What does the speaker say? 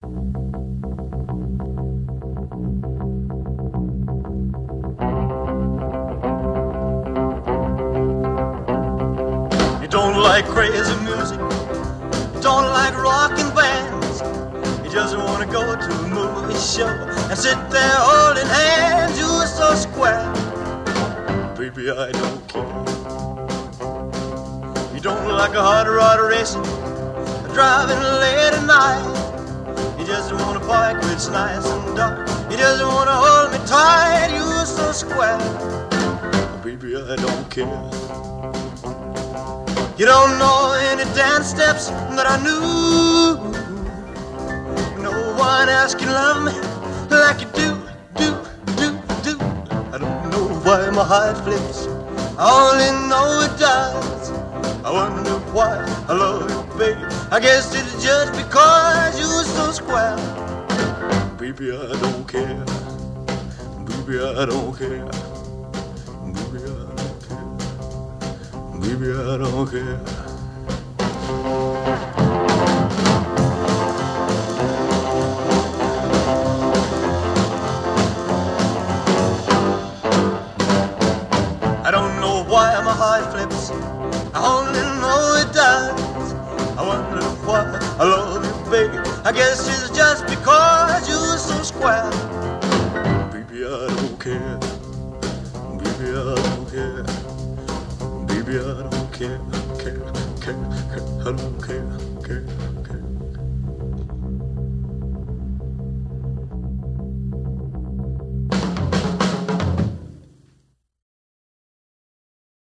You don't like crazy music, you don't like rockin' bands, you just wanna go to a movie show and sit there holding hands. You're so square, baby, I don't care. You don't like a hot rod racing, driving late at night. You just wanna park where it's nice and dark. You just wanna hold me tight. You're so square, baby, I don't care. You don't know any dance steps that I knew. No one else can love me like you do. I don't know why my heart flips, I only know it does. I wonder why I love you, baby. I guess it's just because you're so square. Baby, I don't care. Baby, I don't care. Baby, I don't care. Baby, I don't care. I don't know why my heart flips, I only know it does. I wonder why I love you, baby. I guess it's just because you're so square. Baby, I don't care. Baby, I don't care. Baby, I don't care. I don't care.